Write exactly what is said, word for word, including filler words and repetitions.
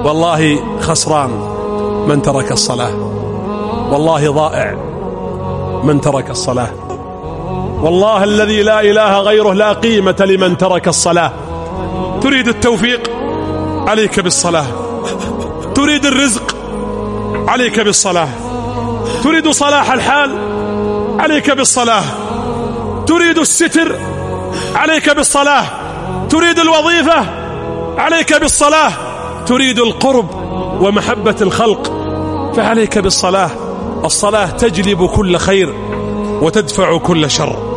والله خسران من ترك الصلاة، والله ضائع من ترك الصلاة، والله الذي لا إله غيره لا قيمة لمن ترك الصلاة. تريد التوفيق عليك بالصلاة، تريد الرزق عليك بالصلاة، تريد صلاح الحال عليك بالصلاة، تريد الستر عليك بالصلاة، تريد الوظيفة عليك بالصلاة، تريد القرب ومحبة الخلق فعليك بالصلاة. الصلاة تجلب كل خير وتدفع كل شر.